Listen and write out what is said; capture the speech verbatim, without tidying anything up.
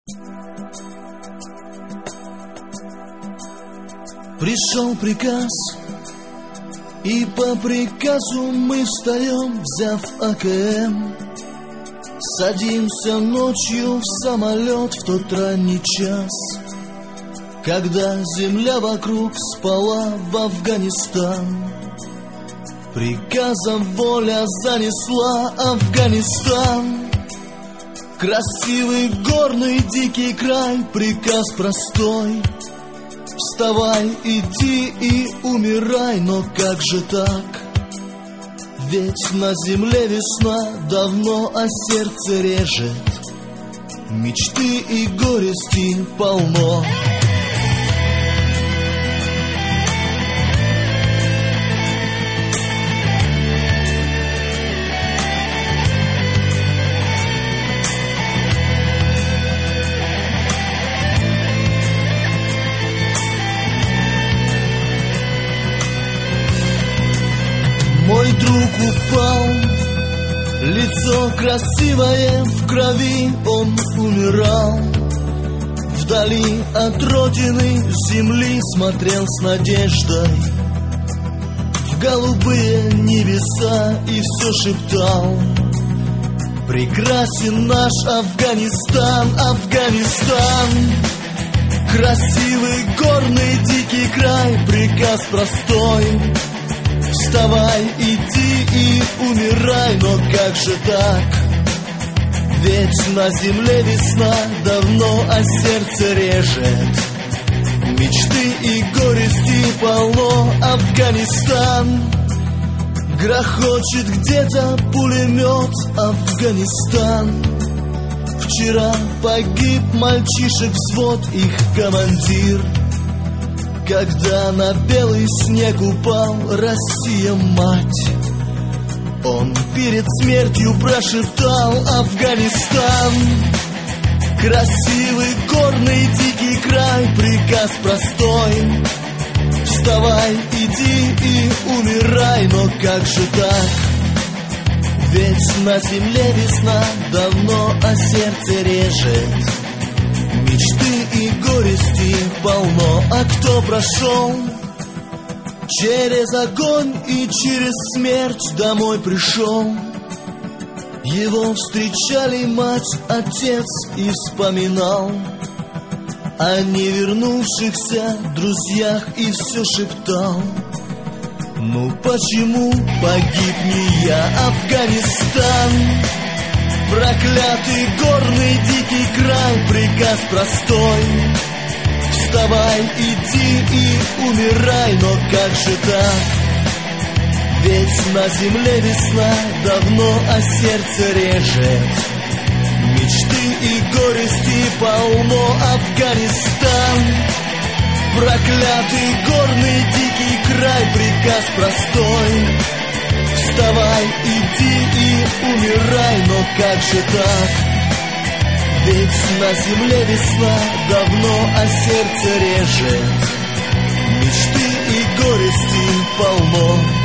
Пришел приказ, и по приказу мы встаем, взяв А К М. Садимся ночью в самолет в тот ранний час, когда земля вокруг спала в Афганистан. Приказом воля занесла Афганистан. Красивый горный дикий край, приказ простой: вставай, иди и умирай. Но как же так? Ведь на земле весна давно, а сердце режет. Мечты и горести полно. Мой друг упал, лицо красивое в крови, он умирал. Вдали от родины земли смотрел с надеждой в голубые небеса и все шептал: прекрасен наш Афганистан, Афганистан. Красивый горный дикий край, приказ простой: вставай, иди и умирай. Но как же так? Ведь на земле весна давно, а сердце режет. Мечты и горести полно. Афганистан. Грохочет где-то пулемет. Афганистан. Вчера погиб мальчишек взвод, их командир. Когда на белый снег упал Россия, мать, он перед смертью прошептал: Афганистан. Красивый горный дикий край, приказ простой: вставай, иди и умирай. Но как же так? Ведь на земле весна давно, а сердце режет. Мечты и горести полно. А кто прошел через огонь и через смерть домой пришел? Его встречали мать, отец и вспоминал о невернувшихся друзьях и все шептал: ну почему погиб не я? Афганистан. Проклятый горный дикий край, приказ простой: вставай, иди и умирай. Но как же так? Ведь на земле весна давно, а сердце режет. Мечты и горести полно. Афганистан. Проклятый горный дикий край, приказ простой: вставай, иди и умирай. Но как же так? Ведь на земле весна давно, а сердце режет. Мечты и горести полно.